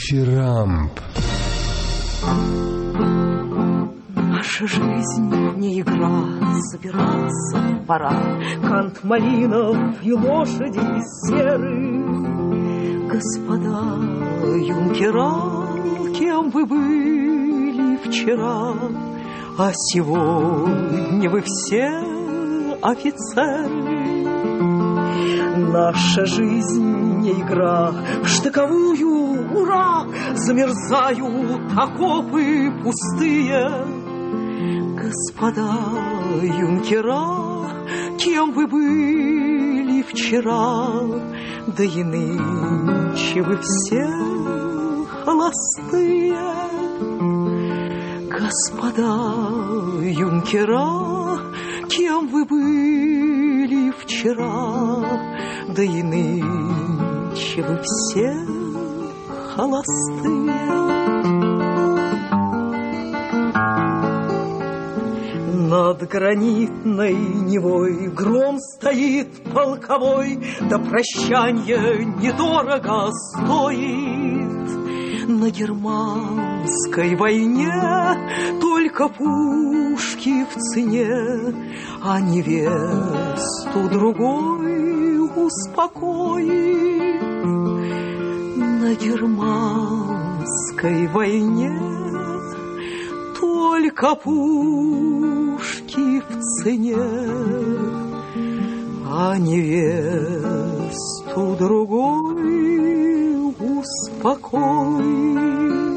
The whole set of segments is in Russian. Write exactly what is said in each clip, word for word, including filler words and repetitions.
Дифирамб. Наша жизнь не игра, собираться пора. Кант малинов и лошади серы. Господа юнкера, кем вы были вчера, а сегодня вы все офицеры. Наша жизнь не игра, в штыковую, ура, замерзают окопы пустые. Господа юнкера, кем вы были вчера, да и нынче вы все холостые. Господа юнкера, кем вы были вчера, да и нынче вы все холостые. Над гранитной Невой гром стоит полковой, да прощанье недорого стоит. На германской войне только пушки в цене, а невесту другой успокоит. На германской войне только пушки в цене, а невесту другой успокоит.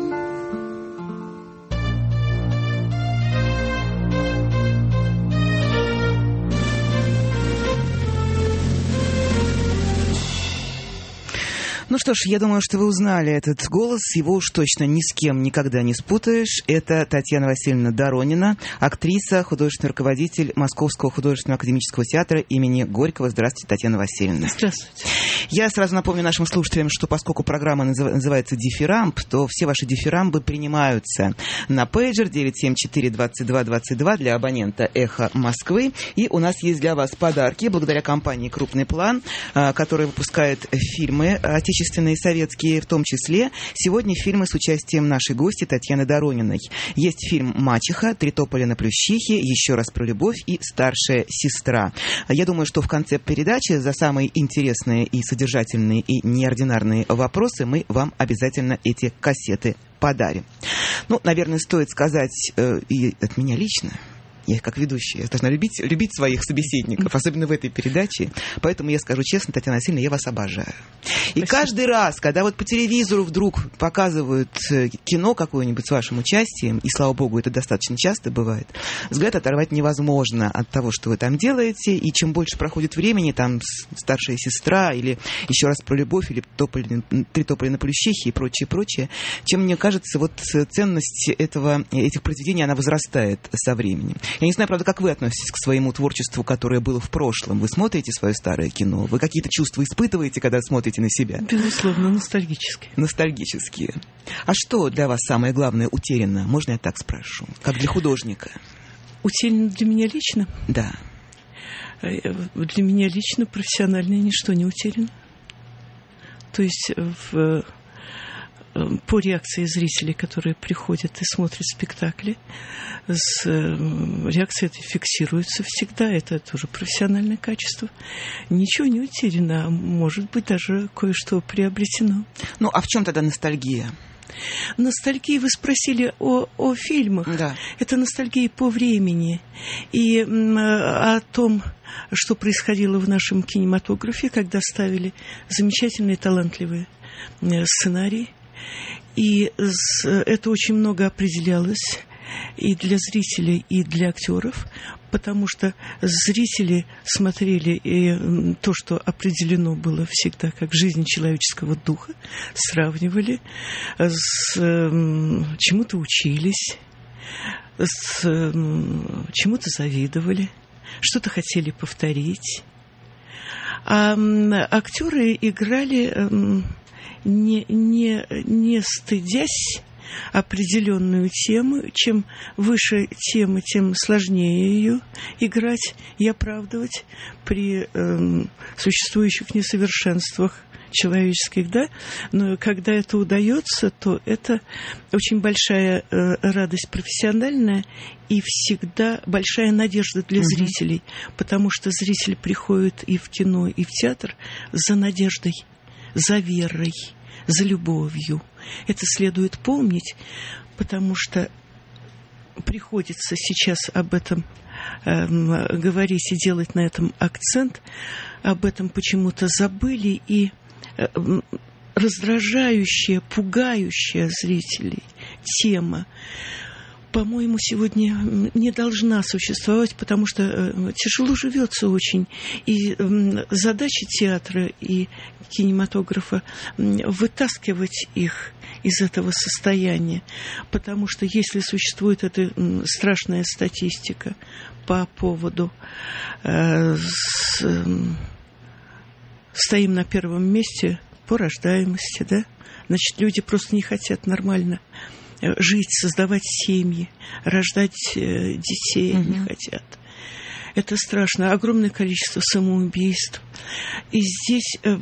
Ну что ж, я думаю, что вы узнали этот голос. Его уж точно ни с кем никогда не спутаешь. Это Татьяна Васильевна Доронина, актриса, художественный руководитель Московского художественного академического театра имени Горького. Здравствуйте, Татьяна Васильевна. Здравствуйте. Я сразу напомню нашим слушателям, что поскольку программа называется «Дифирамб», то все ваши дифирамбы принимаются на пейджер девять семь четыре двадцать два двадцать два для абонента «Эхо Москвы». И у нас есть для вас подарки благодаря компании «Крупный план», которая выпускает фильмы отечественные, советские, в том числе сегодня фильмы с участием нашей гости Татьяны Дорониной. Есть фильм «Мачеха», «Три тополя на Плющихе», «Еще раз про любовь» и «Старшая сестра». Я думаю, что в конце передачи за самые интересные и содержательные и неординарные вопросы мы вам обязательно эти кассеты подарим. Ну, наверное, стоит сказать э, и от меня лично. Я как ведущая, я должна любить, любить своих собеседников, особенно в этой передаче. Поэтому я скажу честно, Татьяна Васильевна, я вас обожаю. И Спасибо. Каждый раз, когда вот по телевизору вдруг показывают кино какое-нибудь с вашим участием, и, слава богу, это достаточно часто бывает, взгляд оторвать невозможно от того, что вы там делаете. И чем больше проходит времени, там «Старшая сестра» или «Еще раз про любовь», или тополь, «Три тополя на Плющихе» и прочее, прочее, чем, мне кажется, вот ценность этого, этих произведений, она возрастает со временем. Я не знаю, правда, как вы относитесь к своему творчеству, которое было в прошлом. Вы смотрите свое старое кино? Вы какие-то чувства испытываете, когда смотрите на себя? Безусловно, ностальгические. Ностальгические. А что для вас самое главное утеряно? Можно я так спрошу? Как для художника? Утеряно для меня лично? Да. Для меня лично профессионально ничто не утеряно. То есть в... по реакции зрителей, которые приходят и смотрят спектакли, с, реакция эта фиксируется всегда, это тоже профессиональное качество. Ничего не утеряно, а может быть даже кое-что приобретено. Ну, а в чем тогда ностальгия? Ностальгия, вы спросили о, о фильмах. Да. Это ностальгия по времени и о том, что происходило в нашем кинематографе, когда ставили замечательные, талантливые сценарии. И это очень много определялось и для зрителей, и для актеров, потому что зрители смотрели и то, что определено было всегда как жизнь человеческого духа, сравнивали, с, чему-то учились, с, чему-то завидовали, что-то хотели повторить. А актеры играли... Не, не, не стыдясь определенную тему. Чем выше тема, тем сложнее ее играть и оправдывать при э, существующих несовершенствах человеческих, да, но когда это удается, то это очень большая э, радость профессиональная и всегда большая надежда для mm-hmm. зрителей, потому что зрители приходят и в кино, и в театр за надеждой, за верой, за любовью. Это следует помнить, потому что приходится сейчас об этом э, говорить и делать на этом акцент, об этом почему-то забыли, и раздражающая, пугающая зрителей тема, по-моему, сегодня не должна существовать, потому что тяжело живется очень. И задача театра и кинематографа вытаскивать их из этого состояния, потому что если существует эта страшная статистика по поводу э, с, стоим на первом месте по рождаемости, да? Значит, люди просто не хотят нормально жить, создавать семьи, рождать э, детей mm-hmm. не хотят. Это страшно. Огромное количество самоубийств. И здесь э,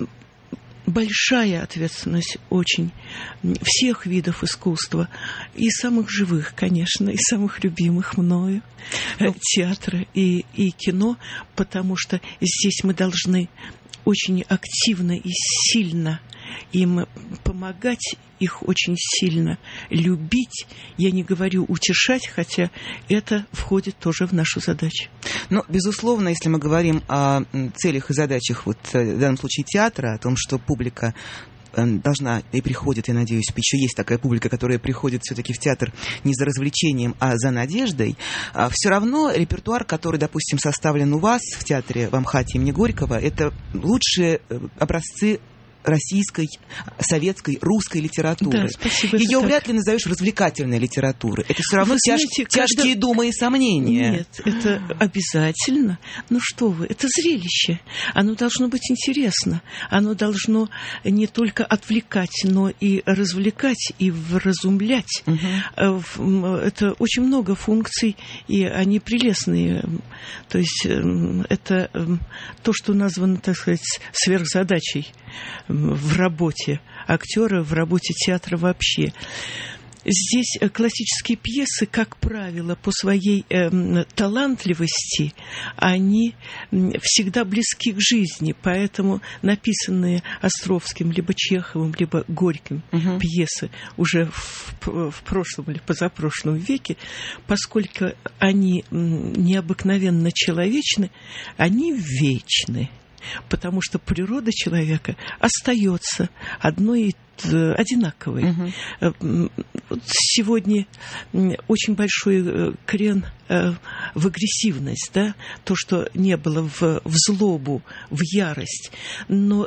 большая ответственность очень всех видов искусства. И самых живых, конечно, и самых любимых мною. Ну, театра и, и кино, потому что здесь мы должны очень активно и сильно им помогать, их очень сильно любить. Я не говорю утешать, хотя это входит тоже в нашу задачу. Но, безусловно, если мы говорим о целях и задачах, вот в данном случае театра, о том, что публика должна и приходит, я надеюсь, еще есть такая публика, которая приходит все-таки в театр не за развлечением, а за надеждой, все равно репертуар, который, допустим, составлен у вас в театре в Амхате имени Горького, это лучшие образцы российской, советской, русской литературы. Да, ее вряд ли назовешь развлекательной литературой. Это все равно тяж, знаете, тяжкие когда... думы и сомнения. Нет, это обязательно. Ну что вы, это зрелище. Оно должно быть интересно. Оно должно не только отвлекать, но и развлекать, и вразумлять. Угу. Это очень много функций, и они прелестные. То есть это то, что названо, так сказать, сверхзадачей в работе актера, в работе театра вообще. Здесь классические пьесы, как правило, по своей э, талантливости, они всегда близки к жизни, поэтому написанные Островским, либо Чеховым, либо Горьким угу. пьесы уже в, в прошлом или позапрошлом веке, поскольку они необыкновенно человечны, они вечны. Потому что природа человека остается одной и одинаковой. Uh-huh. Сегодня очень большой крен в агрессивность, да? То, что не было в, в злобу, в ярость. Но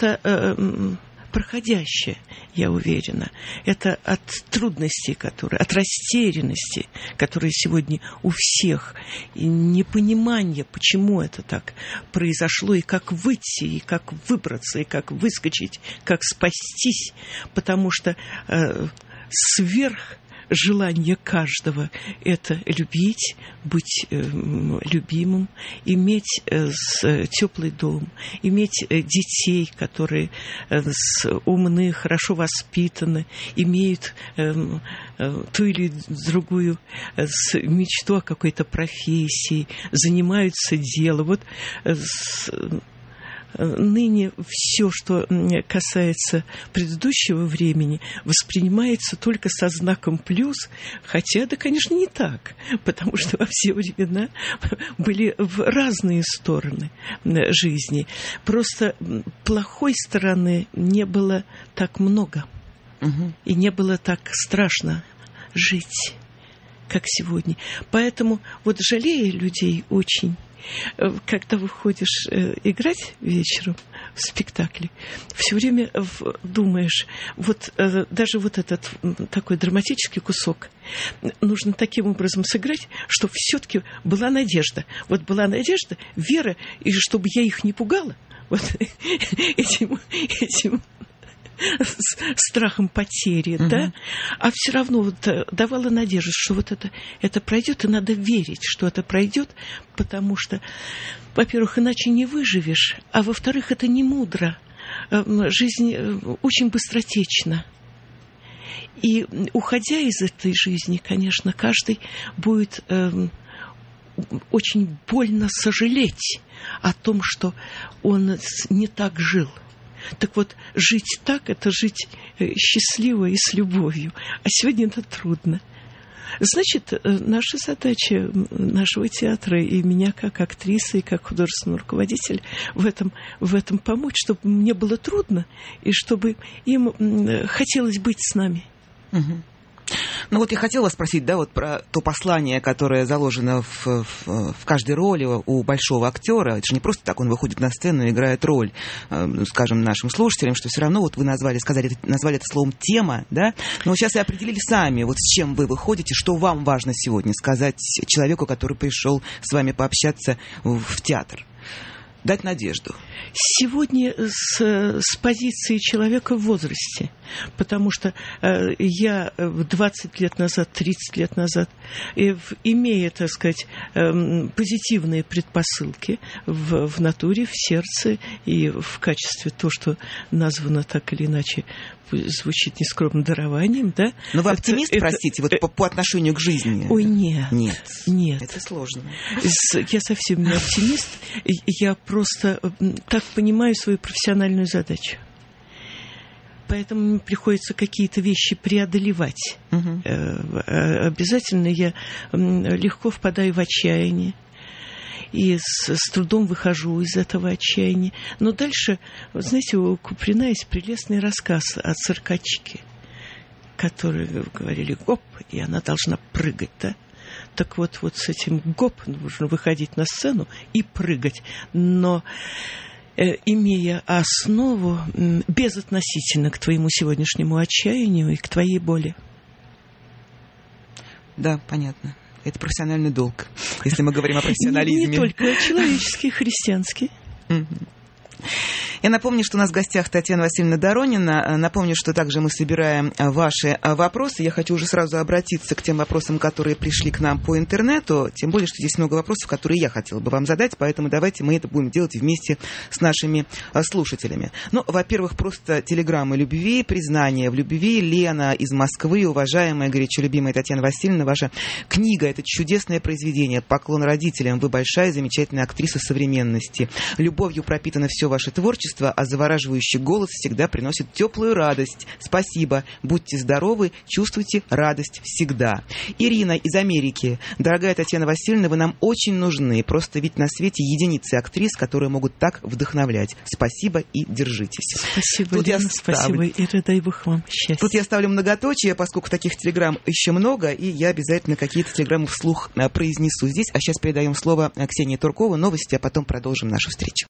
это проходящее, я уверена. Это от трудностей, которые, от растерянности, которые сегодня у всех, и непонимание, почему это так произошло, и как выйти, и как выбраться, и как выскочить, как спастись, потому что э, сверх желание каждого – это любить, быть э, любимым, иметь э, с, теплый дом, иметь э, детей, которые э, с, умны, хорошо воспитаны, имеют э, э, ту или другую э, с, мечту о какой-то профессии, занимаются делом. Вот э, с, ныне все, что касается предыдущего времени, воспринимается только со знаком плюс, хотя это, конечно, не так, потому что во все времена были в разные стороны жизни. Просто плохой стороны не было так много, угу. и не было так страшно жить, как сегодня. Поэтому вот жалея людей очень, когда выходишь э, играть вечером в спектакле, все время в, думаешь, вот э, даже вот этот такой драматический кусок нужно таким образом сыграть, чтобы все-таки была надежда. Вот была надежда, вера, и чтобы я их не пугала, вот этим, этим с страхом потери, uh-huh. да, а все равно вот давала надежду, что вот это, это пройдет, и надо верить, что это пройдет, потому что, во-первых, иначе не выживешь, а во-вторых, это не мудро. Жизнь очень быстротечна. И уходя из этой жизни, конечно, каждый будет э, очень больно сожалеть о том, что он не так жил. Так вот, жить так – это жить счастливо и с любовью. А сегодня это трудно. Значит, наша задача нашего театра и меня как актрисы, и как художественного руководителя в этом, в этом помочь, чтобы мне было трудно, и чтобы им хотелось быть с нами. Угу. Ну вот я хотела спросить, да, вот про то послание, которое заложено в, в, в каждой роли у большого актера. Это же не просто так он выходит на сцену и играет роль, э, скажем, нашим слушателям, что все равно вот вы назвали, сказали, назвали это словом «тема», да? Но вот сейчас и определили сами, вот с чем вы выходите, что вам важно сегодня сказать человеку, который пришел с вами пообщаться в, в театр. Дать надежду. Сегодня с, с позиции человека в возрасте, потому что э, я двадцать лет назад, тридцать лет назад, э, имея, так сказать, э, позитивные предпосылки в, в натуре, в сердце и в качестве то, что названо так или иначе, звучит нескромным дарованием, да? Но вы оптимист, это, простите, это, вот по, по отношению к жизни? Ой, нет. Нет. Нет. Это сложно. Я совсем не оптимист. Я просто так понимаю свою профессиональную задачу. Поэтому мне приходится какие-то вещи преодолевать. Угу. Обязательно я легко впадаю в отчаяние. И с, с трудом выхожу из этого отчаяния. Но дальше, вот знаете, у Куприна есть прелестный рассказ о циркачке, которые говорили «гоп», и она должна прыгать, да? Так вот, вот с этим «гоп» нужно выходить на сцену и прыгать. Но э, имея основу э, безотносительно к твоему сегодняшнему отчаянию и к твоей боли. Да, понятно. Это профессиональный долг, если мы говорим о профессионализме. Не, не только человеческий, христианский. Я напомню, что у нас в гостях Татьяна Васильевна Доронина. Напомню, что также мы собираем ваши вопросы. Я хочу уже сразу обратиться к тем вопросам, которые пришли к нам по интернету. Тем более, что здесь много вопросов, которые я хотела бы вам задать. Поэтому давайте мы это будем делать вместе с нашими слушателями. Ну, во-первых, просто телеграммы любви, признание в любви. Лена из Москвы, уважаемая, горячо любимая Татьяна Васильевна, ваша книга – это чудесное произведение. Поклон родителям. Вы большая, замечательная актриса современности. Любовью пропитано все ваше творчество, а завораживающий голос всегда приносит теплую радость. Спасибо. Будьте здоровы, чувствуйте радость всегда. Ирина из Америки. Дорогая Татьяна Васильевна, вы нам очень нужны. Просто ведь на свете единицы актрис, которые могут так вдохновлять. Спасибо и держитесь. Спасибо, Тут Лена, спасибо, Ира, дай Бог вам счастья. Тут я ставлю многоточие, поскольку таких телеграмм еще много, и я обязательно какие-то телеграммы вслух произнесу здесь. А сейчас передаем слово Ксении Турковой. Новости, а потом продолжим нашу встречу.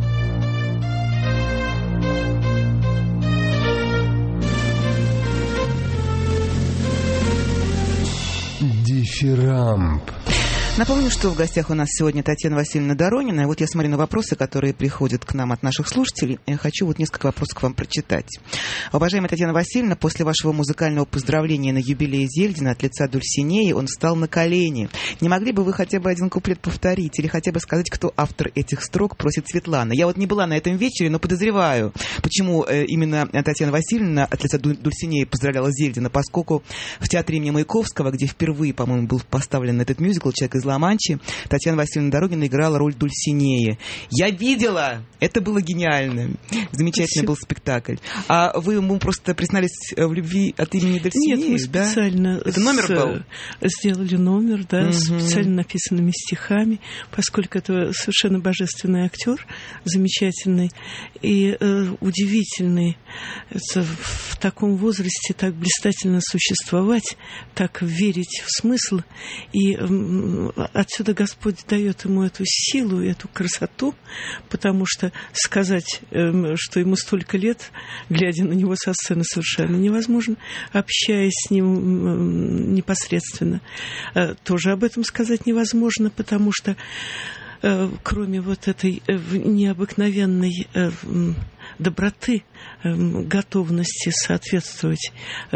Дифирамб. Напомню, что в гостях у нас сегодня Татьяна Васильевна Доронина. И вот я смотрю на вопросы, которые приходят к нам от наших слушателей. Я хочу вот несколько вопросов к вам прочитать. Уважаемая Татьяна Васильевна, после вашего музыкального поздравления на юбилее Зельдина от лица Дульсинеи он встал на колени. Не могли бы вы хотя бы один куплет повторить или хотя бы сказать, кто автор этих строк, просит Светлана? Я вот не была на этом вечере, но подозреваю, почему именно Татьяна Васильевна от лица Дульсинеи поздравляла Зельдина, поскольку в театре имени Маяковского, где впервые, по-моему, был поставлен этот мюзикл «Человек из Ла-Манчи», Татьяна Васильевна Доронина играла роль Дульсинеи. Я видела! Это было гениально. Замечательный Спасибо. Был спектакль. А вы ему просто признались в любви от имени Дульсинеи? Нет, мы специально... Да? Это номер был? Сделали номер, да, угу. с специально написанными стихами, поскольку это совершенно божественный актер, замечательный и э, удивительный. Это в таком возрасте так блистательно существовать, так верить в смысл. И э, отсюда Господь дает ему эту силу, эту красоту, потому что сказать, э, что ему столько лет, глядя на него со сцены, совершенно невозможно, общаясь с ним э, непосредственно. Э, тоже об этом сказать невозможно, потому что э, кроме вот этой э, необыкновенной э, доброты, готовности соответствовать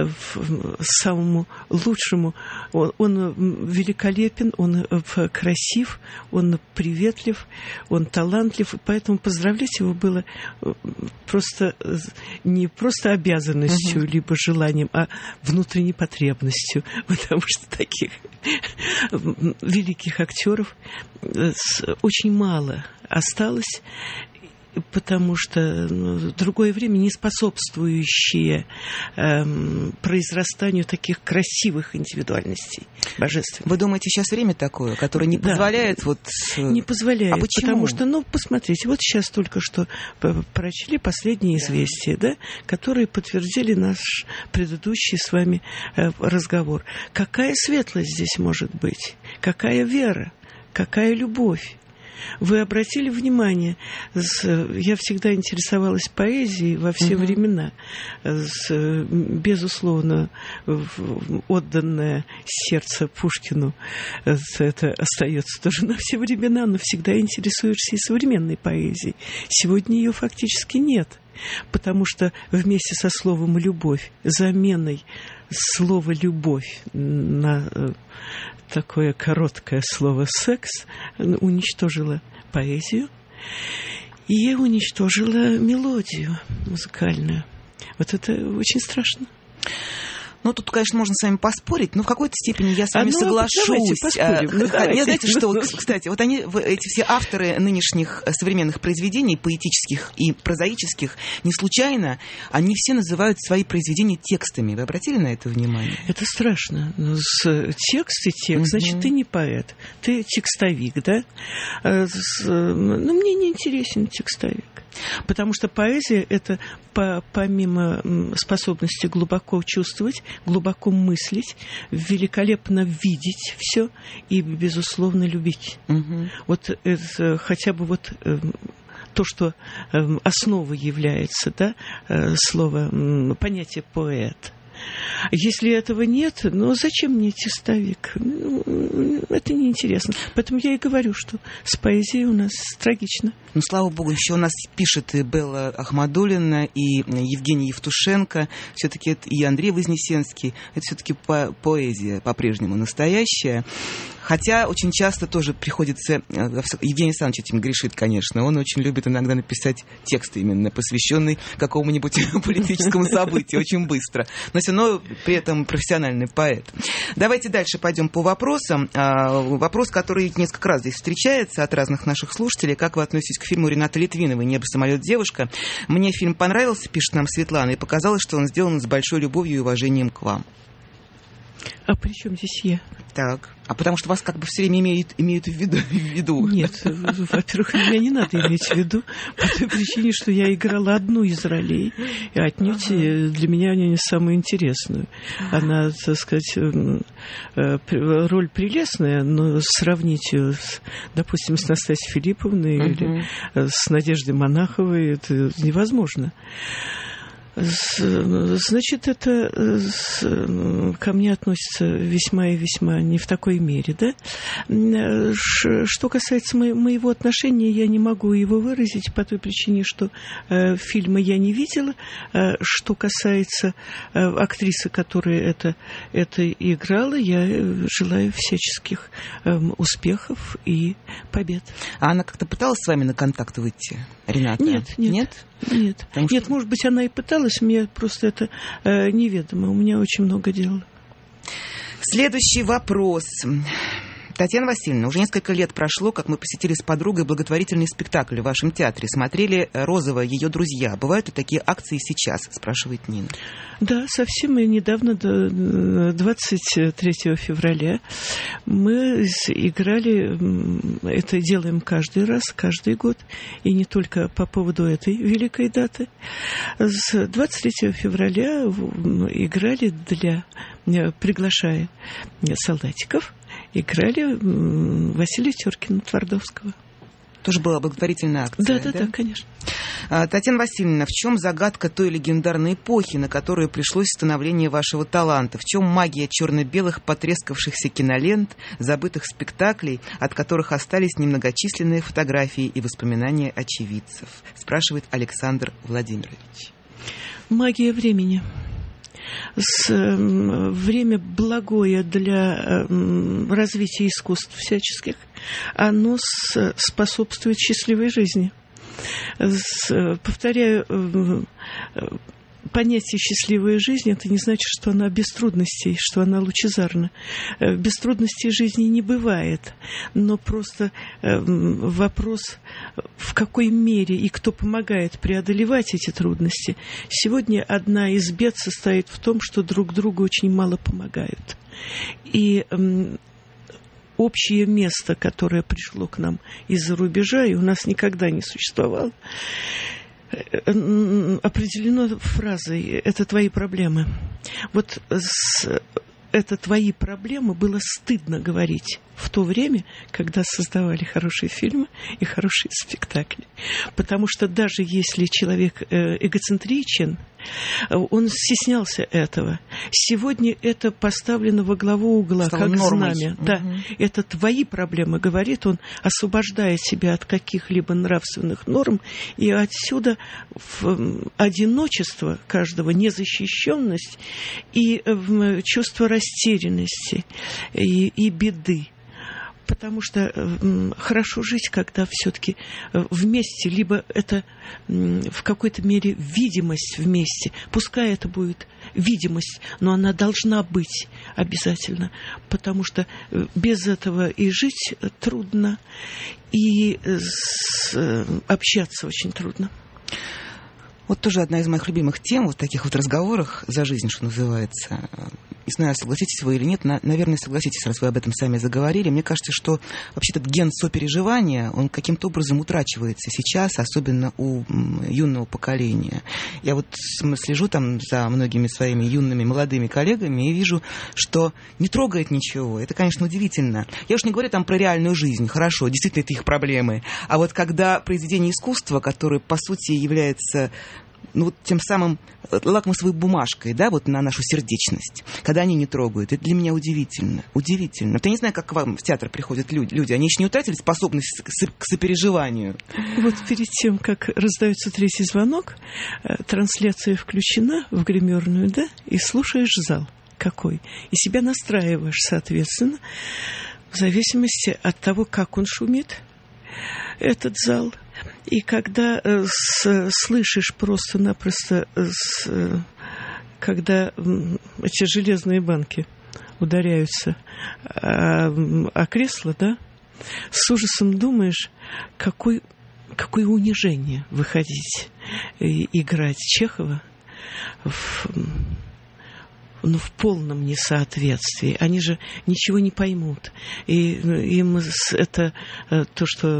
самому лучшему. Он, он великолепен, он красив, он приветлив, он талантлив, и поэтому поздравлять его было просто не просто обязанностью, uh-huh. либо желанием, а внутренней потребностью, потому что таких великих актеров очень мало осталось, потому что ну, другое время не способствующее эм, произрастанию таких красивых индивидуальностей божественных. Вы думаете, сейчас время такое, которое не позволяет да, вот... Не позволяет, а почему? Потому что, ну, посмотрите, вот сейчас только что прочли последние известия, да, которые подтвердили наш предыдущий с вами э, разговор. Какая светлость здесь может быть? Какая вера? Какая любовь? Вы обратили внимание, я всегда интересовалась поэзией во все uh-huh. времена, безусловно, отданное сердце Пушкину, это остается тоже на все времена, но всегда интересуешься и современной поэзией. Сегодня ее фактически нет, потому что вместе со словом «любовь», заменой слова «любовь» на такое короткое слово «секс» уничтожила поэзию и уничтожила мелодию музыкальную. Вот это очень страшно. Ну, тут, конечно, можно с вами поспорить, но в какой-то степени я с вами а, ну, соглашусь. Давайте поспорим. Ну, давайте. Знаете, что, кстати, вот они, эти все авторы нынешних современных произведений, поэтических и прозаических, не случайно, они все называют свои произведения текстами. Вы обратили на это внимание? Это страшно. С текст и текст, значит, ты не поэт, ты текстовик, да? Ну, мне не интересен текстовик. Потому что поэзия – это по, помимо способности глубоко чувствовать, глубоко мыслить, великолепно видеть все и, безусловно, любить. Угу. Вот это, хотя бы вот то, что основой является, да, слово, понятие «поэт». Если этого нет, ну зачем мне текстовик? Ну, это неинтересно. Поэтому я и говорю, что с поэзией у нас трагично. Ну, слава богу, еще у нас пишет и Белла Ахмадуллина, и Евгений Евтушенко, все-таки и Андрей Вознесенский. Это все-таки по- поэзия по-прежнему настоящая. Хотя очень часто тоже приходится... Евгений Александрович этим грешит, конечно. Он очень любит иногда написать текст именно, посвященный какому-нибудь политическому событию, очень быстро. Но все равно при этом профессиональный поэт. Давайте дальше пойдем по вопросам. Вопрос, который несколько раз здесь встречается от разных наших слушателей. Как вы относитесь к фильму Ренаты Литвиновой «Небо, самолет, девушка»? Мне фильм понравился, пишет нам Светлана, и показалось, что он сделан с большой любовью и уважением к вам. А при чем здесь я? Так. А потому что вас как бы все время имеют, имеют в виду, в виду. Нет, во-первых, меня не надо иметь в виду, по той причине, что я играла одну из ролей, и отнюдь для меня она не самую интересную. Она, так сказать, роль прелестная, но сравнить ее, с, допустим, с Настасьей Филипповной uh-huh. или с Надеждой Монаховой, это невозможно. Значит, это ко мне относится весьма и весьма не в такой мере, да? Что касается моего отношения, я не могу его выразить по той причине, что фильма я не видела. Что касается актрисы, которая это, это играла, я желаю всяческих успехов и побед. А она как-то пыталась с вами на контакт выйти, Рената? Нет, нет. Нет? Нет, Потому нет что... может быть, она и пыталась, мне просто это э, неведомо. У меня очень много дел. Следующий вопрос. Татьяна Васильевна, уже несколько лет прошло, как мы посетили с подругой благотворительный спектакль в вашем театре. Смотрели «Розова. Ее друзья». Бывают ли такие акции сейчас? Спрашивает Нина. Да, совсем недавно, двадцать третьего февраля, мы играли, это делаем каждый раз, каждый год, и не только по поводу этой великой даты. С двадцать третьего февраля играли для, приглашая солдатиков, играли Василия Теркина Твардовского. Тоже была благотворительная акция. Да, да, да, да, конечно. Татьяна Васильевна, в чем загадка той легендарной эпохи, на которую пришлось становление вашего таланта? В чем магия черно-белых потрескавшихся кинолент, забытых спектаклей, от которых остались немногочисленные фотографии и воспоминания очевидцев? Спрашивает Александр Владимирович. Магия времени. С, э, время благое для э, развития искусств всяческих, оно с, способствует счастливой жизни. С, повторяю, э, понятие «счастливая жизнь» — это не значит, что она без трудностей, что она лучезарна. Без трудностей жизни не бывает, но просто вопрос, в какой мере и кто помогает преодолевать эти трудности. Сегодня одна из бед состоит в том, что друг другу очень мало помогают. И общее место, которое пришло к нам из-за рубежа, и у нас никогда не существовало, определено фразой «это твои проблемы». Вот с «это твои проблемы» было стыдно говорить в то время, когда создавали хорошие фильмы и хорошие спектакли. Потому что даже если человек эгоцентричен, он стеснялся этого. Сегодня это поставлено во главу угла, стало как нормой. Знамя. Угу. Да, это твои проблемы, говорит он, освобождая себя от каких-либо нравственных норм, и отсюда в одиночество каждого, незащищенность и чувство растерянности и, и беды. Потому что э, хорошо жить, когда все-таки э, вместе, либо это э, в какой-то мере видимость вместе. Пускай это будет видимость, но она должна быть обязательно, потому что э, без этого и жить трудно, и э, с, э, общаться очень трудно. Вот тоже одна из моих любимых тем, вот в таких вот разговорах за жизнь, что называется. Не знаю, согласитесь вы или нет, на, наверное, согласитесь, раз вы об этом сами заговорили. Мне кажется, что вообще этот ген сопереживания, он каким-то образом утрачивается сейчас, особенно у юного поколения. Я вот слежу там за многими своими юными молодыми коллегами и вижу, что не трогает ничего. Это, конечно, удивительно. Я уж не говорю там про реальную жизнь, хорошо, действительно, это их проблемы. А вот когда произведение искусства, которое, по сути, является... ну, вот тем самым лакмусовой бумажкой, да, вот на нашу сердечность, когда они не трогают. Это для меня удивительно. Удивительно. Вот я не знаю, как к вам в театр приходят люди. люди. Они еще не утратили способность к сопереживанию. Вот перед тем, как раздается третий звонок, трансляция включена в гримерную, да, и слушаешь зал какой. И себя настраиваешь, соответственно, в зависимости от того, как он шумит, этот зал. И когда э, с, слышишь просто-напросто, с, э, когда э, эти железные банки ударяются о, о кресло, да, с ужасом думаешь, какой, какое унижение выходить и играть Чехова в, ну, в полном несоответствии. Они же ничего не поймут. И им это то, что...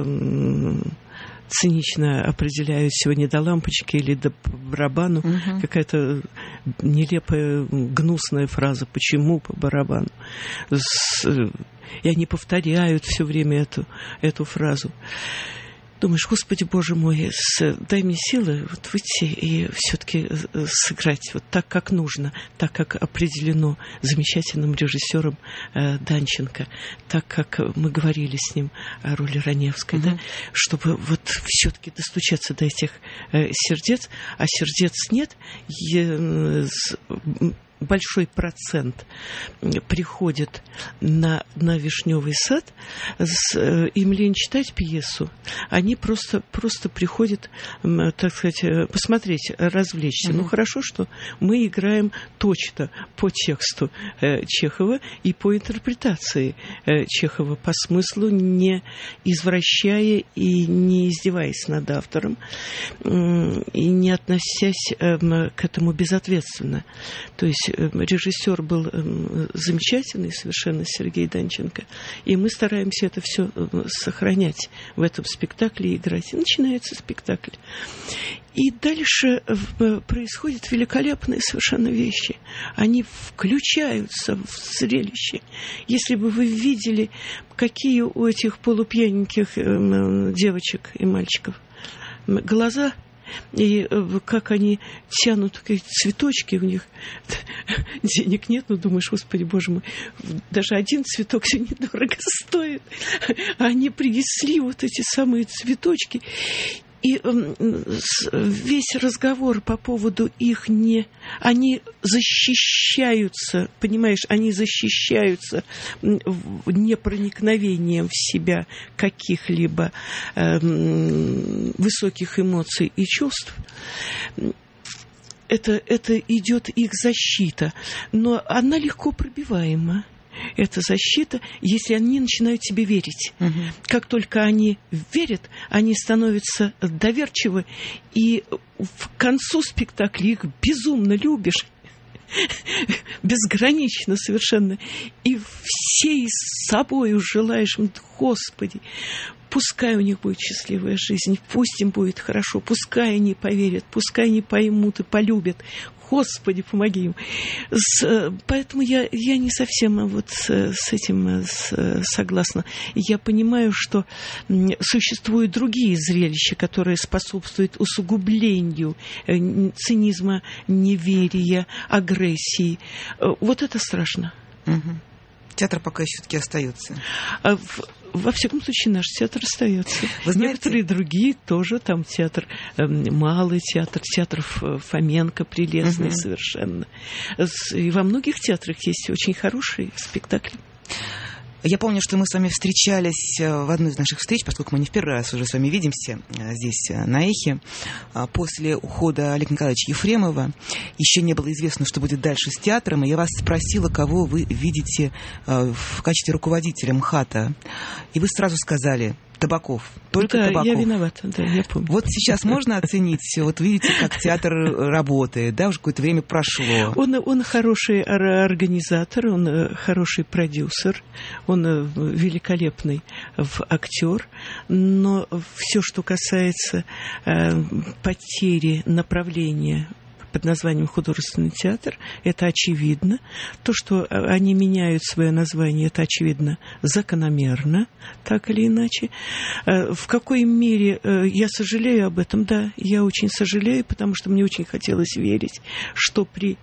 цинично определяют сегодня до лампочки или до барабану. Uh-huh. Какая-то нелепая, гнусная фраза «почему по барабану?». С, и они повторяют все время эту, эту фразу. Думаешь, Господи Боже мой, с, дай мне силы вот выйти и все-таки сыграть вот так, как нужно, так, как определено замечательным режиссером э, Данченко, так, как мы говорили с ним о роли Раневской, mm-hmm. да, чтобы вот все-таки достучаться до этих э, сердец, а сердец нет, и, э, с, большой процент приходит на, на Вишневый сад, с, им лень читать пьесу, они просто, просто приходят, так сказать, посмотреть, развлечься. Mm-hmm. Ну, хорошо, что мы играем точно по тексту э, Чехова и по интерпретации э, Чехова, по смыслу, не извращая и не издеваясь над автором, э, и не относясь э, к этому безответственно. То есть есть режиссер был замечательный совершенно, Сергей Данченко, и мы стараемся это все сохранять в этом спектакле и играть. И начинается спектакль. И дальше происходят великолепные совершенно вещи. Они включаются в зрелище. Если бы вы видели, какие у этих полупьяненьких девочек и мальчиков глаза, и как они тянут такие цветочки у них. Денег нет, но думаешь, Господи, Боже мой, даже один цветок все недорого стоит. А они принесли вот эти самые цветочки. И весь разговор по поводу их не... Они защищаются, понимаешь, они защищаются непроникновением в себя каких-либо э, высоких эмоций и чувств. Это, это идет их защита, но она легко пробиваема. Это защита, если они начинают тебе верить. Угу. Как только они верят, они становятся доверчивы, и в концу спектакля их безумно любишь. Безгранично совершенно. И всей собою желаешь, Господи, пускай у них будет счастливая жизнь, пусть им будет хорошо, пускай они поверят, пускай они поймут и полюбят. Господи, помоги им. С, поэтому я, я не совсем вот с этим согласна. Я понимаю, что существуют другие зрелища, которые способствуют усугублению цинизма, неверия, агрессии. Вот это страшно. Угу. Театр пока еще все-таки остается. А в, во всяком случае, наш театр остается. Вы знаете... Некоторые другие тоже, там театр, э, малый театр, театр Фоменко, прелестный угу. совершенно. И во многих театрах есть очень хорошие спектакли. Я помню, что мы с вами встречались в одной из наших встреч, поскольку мы не в первый раз уже с вами видимся здесь, на Эхе, после ухода Олега Николаевича Ефремова. Еще не было известно, что будет дальше с театром, и я вас спросила, кого вы видите в качестве руководителя МХАТа. И вы сразу сказали: Табаков. Только да, Табаков. Я виновата, да, я помню. Вот сейчас можно оценить, вот видите, как театр работает, да, уже какое-то время прошло. Он, он хороший организатор, он хороший продюсер, он великолепный актер, но все, что касается э, потери направления под названием художественный театр, это очевидно. То, что они меняют свое название, это очевидно закономерно, так или иначе. В какой мере я сожалею об этом? Да, я очень сожалею, потому что мне очень хотелось верить, что при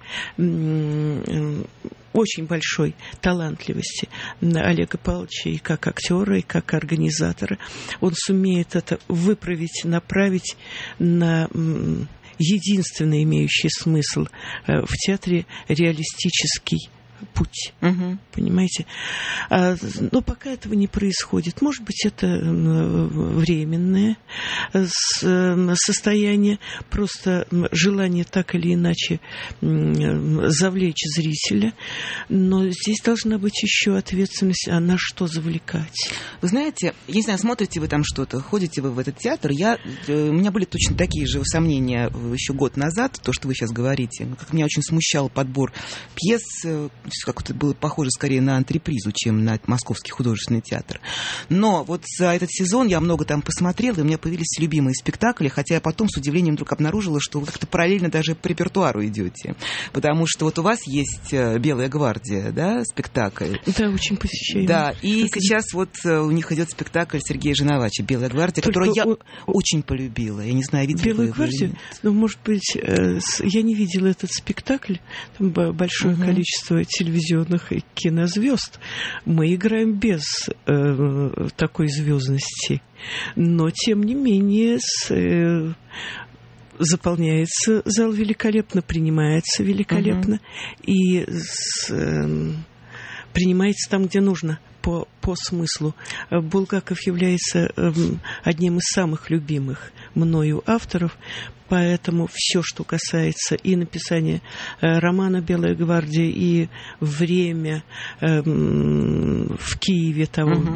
очень большой талантливости Олега Павловича и как актера, и как организатора, он сумеет это выправить, направить на единственный имеющий смысл в театре реалистический путь. Угу. Понимаете? А, но пока этого не происходит. Может быть, это временное состояние, просто желание так или иначе завлечь зрителя. Но здесь должна быть еще ответственность, а на что завлекать. Вы знаете, я не знаю, смотрите вы там что-то, ходите вы в этот театр. Я, у меня были точно такие же сомнения еще год назад, то, что вы сейчас говорите. Как меня очень смущал подбор пьес, как-то было похоже скорее на антрепризу, чем на Московский художественный театр. Но вот за этот сезон я много там посмотрела, и у меня появились любимые спектакли, хотя я потом с удивлением вдруг обнаружила, что вы как-то параллельно даже по репертуару идете. Потому что вот у вас есть «Белая гвардия», да, спектакль. Да, очень посещаемый. Да, и это... сейчас вот у них идет спектакль Сергея Жиновача «Белая гвардия», Только которую я у... очень полюбила. Я не знаю, видели «Белую вы гвардию»? его или нет. Ну, может быть, я не видела этот спектакль. Там большое угу. количество телевизионных и кинозвезд. Мы играем без э, такой звездности. Но, тем не менее, с, э, заполняется зал великолепно, принимается великолепно. Uh-huh. И с, э, принимается там, где нужно. По, по смыслу. Булгаков является э, одним из самых любимых мною авторов, поэтому все, что касается и написания э, романа «Белая гвардия», и время э, в Киеве того, uh-huh.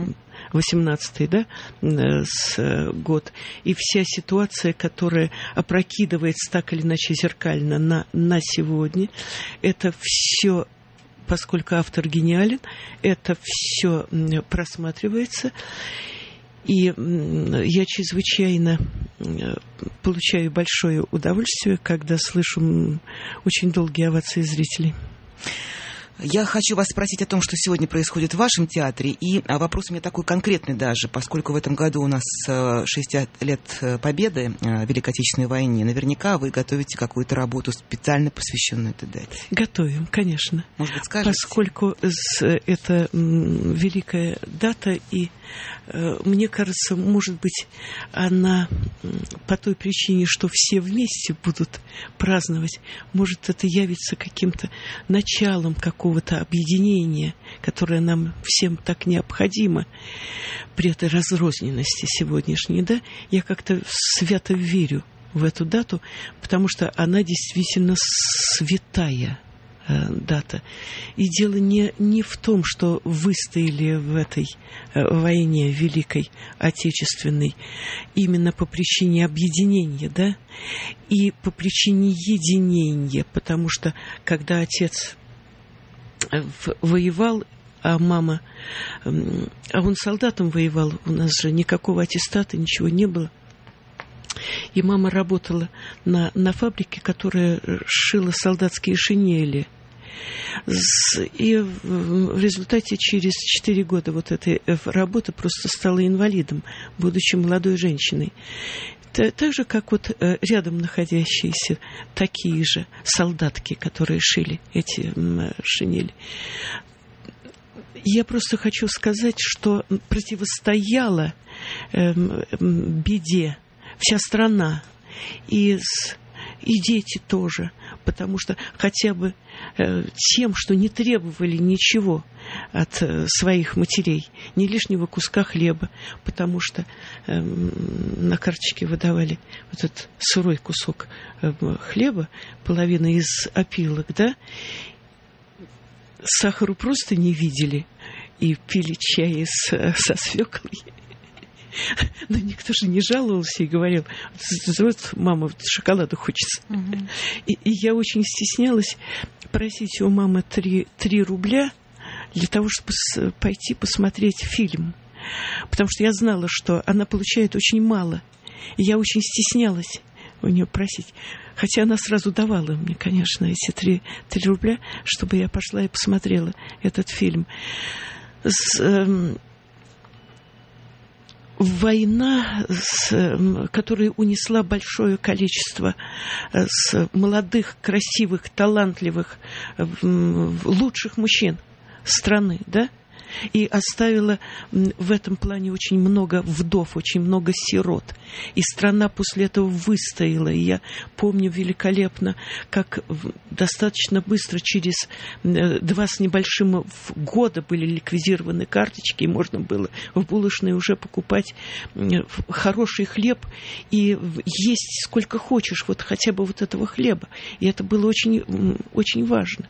восемнадцатый, да, с год, и вся ситуация, которая опрокидывается так или иначе зеркально на, на сегодня, это все, поскольку автор гениален, это все просматривается. И я чрезвычайно получаю большое удовольствие, когда слышу очень долгие овации зрителей. Я хочу вас спросить о том, что сегодня происходит в вашем театре. И вопрос у меня такой конкретный даже, поскольку в этом году у нас шестьдесят лет победы в Великой Отечественной войне. Наверняка вы готовите какую-то работу, специально посвященную этой дате. Готовим, конечно. Может быть, скажете? Поскольку это великая дата, и мне кажется, может быть, она по той причине, что все вместе будут праздновать, может, это явится каким-то началом какого-то объединения, которое нам всем так необходимо при этой разрозненности сегодняшней, да? Я как-то свято верю в эту дату, потому что она действительно святая дата. И дело не, не в том, что выстояли в этой войне Великой Отечественной именно по причине объединения, да, и по причине единения, потому что когда отец воевал, а мама, а он солдатом воевал, у нас же никакого аттестата, ничего не было. И мама работала на, на фабрике, которая шила солдатские шинели. И в результате через четыре года вот этой работы просто стала инвалидом, будучи молодой женщиной. Так же, как вот рядом находящиеся такие же солдатки, которые шили эти шинели. Я просто хочу сказать, что противостояла беде вся страна, и, и дети тоже, потому что хотя бы э, тем, что не требовали ничего от э, своих матерей, ни лишнего куска хлеба, потому что э, на карточке выдавали вот этот сырой кусок э, хлеба, половина из опилок, да, сахару просто не видели и пили чай с, со свеклой. Но никто же не жаловался и говорил: вот, мама, шоколада хочется. Uh-huh. И, и я очень стеснялась просить у мамы три рубля для того, чтобы пойти посмотреть фильм. Потому что я знала, что она получает очень мало. И я очень стеснялась у нее просить. Хотя она сразу давала мне, конечно, эти три рубля, чтобы я пошла и посмотрела этот фильм. С, эм, Война, с, которая унесла большое количество с молодых, красивых, талантливых, лучших мужчин страны, да, и оставила в этом плане очень много вдов, очень много сирот. И страна после этого выстояла. И я помню великолепно, как достаточно быстро, через два с небольшим года были ликвидированы карточки, и можно было в булочной уже покупать хороший хлеб и есть сколько хочешь, вот хотя бы вот этого хлеба. И это было очень, очень важно.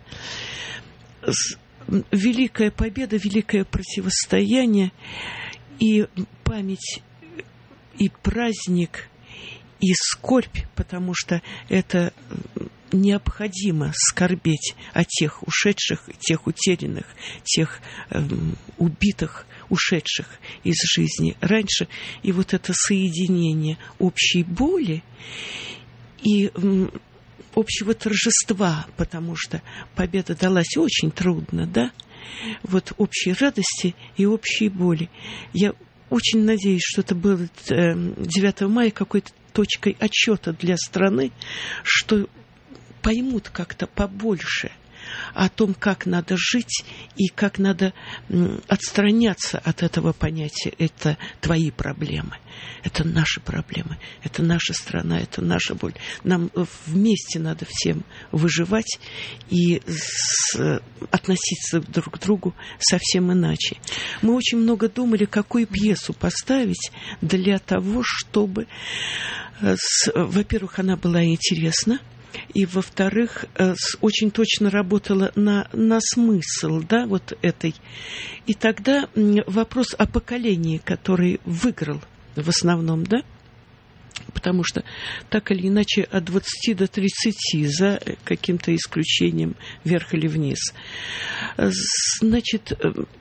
Великая победа, великое противостояние и память, и праздник, и скорбь, потому что это необходимо скорбеть о тех ушедших, тех утерянных, тех э, убитых, ушедших из жизни раньше. И вот это соединение общей боли и э, общего торжества, потому что победа далась очень трудно, да? Вот общей радости и общей боли. Я очень надеюсь, что это было девятого мая какой-то точкой отсчета для страны, что поймут как-то побольше о том, как надо жить и как надо отстраняться от этого понятия. Это твои проблемы, это наши проблемы, это наша страна, это наша боль. Нам вместе надо всем выживать и с... относиться друг к другу совсем иначе. Мы очень много думали, какую пьесу поставить для того, чтобы, с... во-первых, она была интересна, и, во-вторых, очень точно работала на, на смысл, да, вот этой. И тогда вопрос о поколении, который выиграл в основном, да, потому что так или иначе от двадцати до тридцати, за каким-то исключением вверх или вниз. Значит,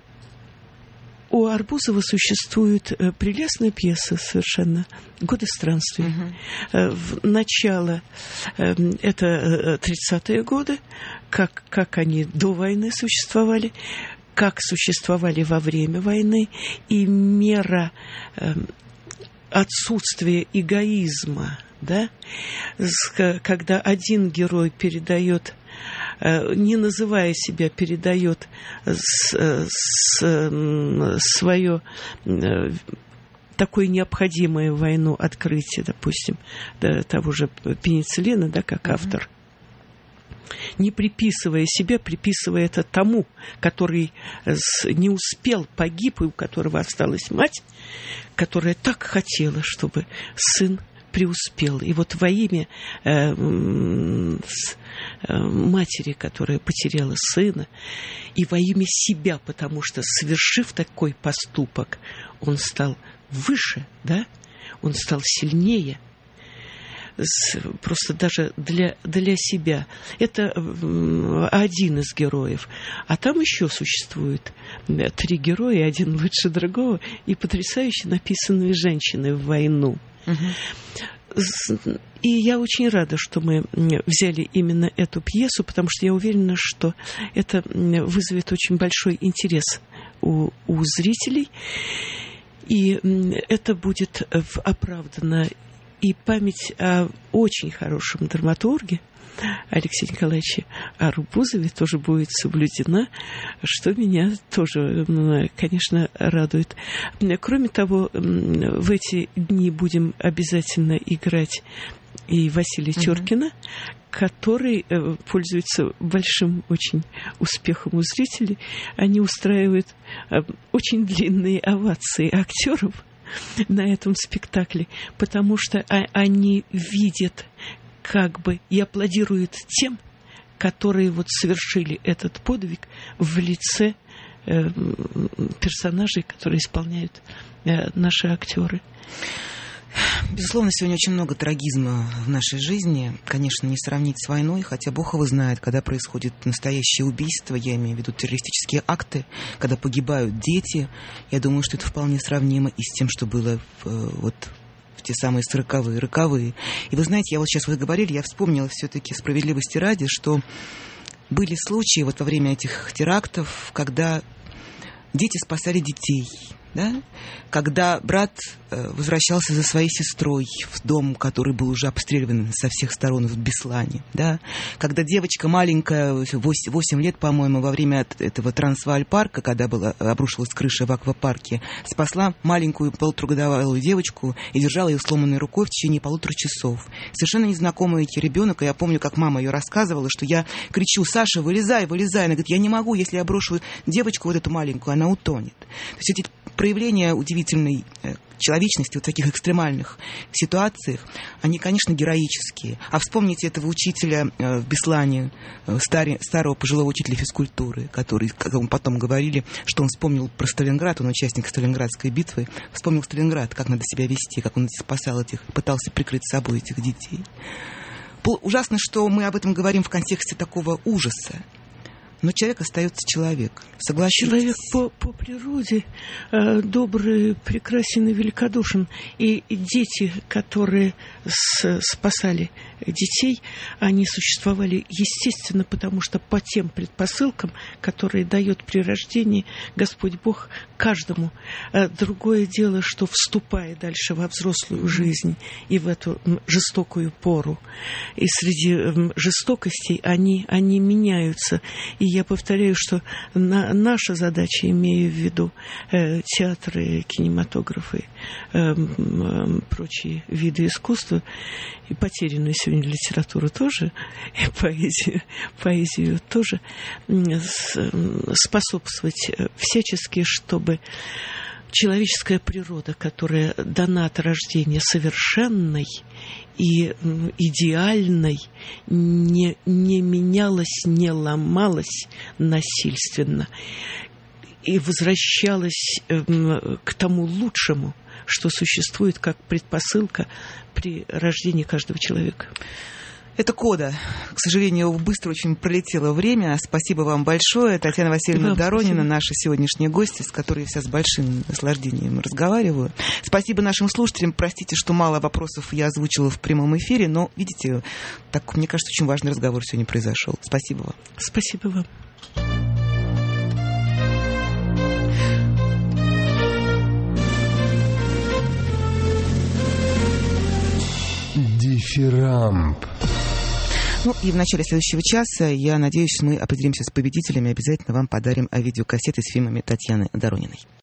у Арбузова существует прелестная пьеса совершенно «Годы странствий». Uh-huh. В начало это тридцатые годы, как, как они до войны существовали, как существовали во время войны, и мера отсутствия эгоизма, да, когда один герой передает, не называя себя, передает с, с, свое такое необходимое в войну открытие, допустим, того же пенициллина, да, как автор, не приписывая себе, приписывая это тому, который не успел, погиб, и у которого осталась мать, которая так хотела, чтобы сын преуспел. И вот во имя э, э, матери, которая потеряла сына, и во имя себя, потому что, совершив такой поступок, он стал выше, да? Он стал сильнее, просто даже для, для себя. Это один из героев. А там еще существует три героя, один лучше другого, и потрясающе написанные женщины в войну. Угу. И я очень рада, что мы взяли именно эту пьесу, потому что я уверена, что это вызовет очень большой интерес у, у зрителей. И это будет оправдано. И память о очень хорошем драматурге Алексея Николаевича Арбузове тоже будет соблюдена, что меня тоже, конечно, радует. Кроме того, в эти дни будем обязательно играть и Василия uh-huh. Теркина, который пользуется большим очень успехом у зрителей. Они устраивают очень длинные овации актеров на этом спектакле, потому что они видят как бы и аплодируют тем, которые вот совершили этот подвиг в лице э, персонажей, которые исполняют э, наши актеры. Безусловно, сегодня очень много трагизма в нашей жизни. Конечно, не сравнить с войной, хотя Бог его знает, когда происходит настоящее убийство, я имею в виду террористические акты, когда погибают дети. Я думаю, что это вполне сравнимо и с тем, что было в, вот, в те самые сороковые, роковые. И вы знаете, я вот сейчас вы говорили, я вспомнила все-таки справедливости ради, что были случаи вот во время этих терактов, когда дети спасали детей. Да? Когда брат возвращался за своей сестрой в дом, который был уже обстреливан со всех сторон в Беслане. Да? Когда девочка маленькая, восемь лет, по-моему, во время этого Трансвааль-парка, когда была, обрушилась крыша в аквапарке, спасла маленькую полуторагодовалую девочку и держала ее сломанной рукой в течение полутора часов. Совершенно незнакомый ребенок, и я помню, как мама ее рассказывала, что я кричу: «Саша, вылезай, вылезай!» Она говорит: «Я не могу, если я брошу девочку вот эту маленькую, она утонет». То есть эти проявления удивительной человечности в таких экстремальных ситуациях, они, конечно, героические. А вспомните этого учителя в Беслане, старе, старого пожилого учителя физкультуры, который, как мы потом говорили, что он вспомнил про Сталинград, он участник Сталинградской битвы, вспомнил Сталинград, как надо себя вести, как он спасал этих, пытался прикрыть собой этих детей. Ужасно, что мы об этом говорим в контексте такого ужаса. Но человек остается человек. Согласитесь? Человек по, по природе э, добрый, прекрасен и великодушен. И, и дети, которые с, спасали детей, они существовали естественно, потому что по тем предпосылкам, которые дает при рождении Господь Бог каждому. Э, другое дело, что вступая дальше во взрослую жизнь и в эту жестокую пору, и среди э, жестокостей они, они меняются. И я повторяю, что на, наша задача, имею в виду э, театры, кинематографы, э, э, прочие виды искусства, и потерянную сегодня литературу тоже, и поэзию, поэзию тоже, э, способствовать всячески, чтобы человеческая природа, которая дана от рождения совершенной и идеальной, не, не менялась, не ломалась насильственно и возвращалась к тому лучшему, что существует как предпосылка при рождении каждого человека. Это кода. К сожалению, быстро очень пролетело время. Спасибо вам большое. Татьяна Васильевна вам Доронина, спасибо. наша сегодняшняя гостья, с которой я сейчас с большим наслаждением разговариваю. Спасибо нашим слушателям. Простите, что мало вопросов я озвучила в прямом эфире, но, видите, так, мне кажется, очень важный разговор сегодня произошел. Спасибо вам. Спасибо вам. Дифирамб. Ну и в начале следующего часа, я надеюсь, мы определимся с победителями. Обязательно вам подарим видеокассеты с фильмами Татьяны Дорониной.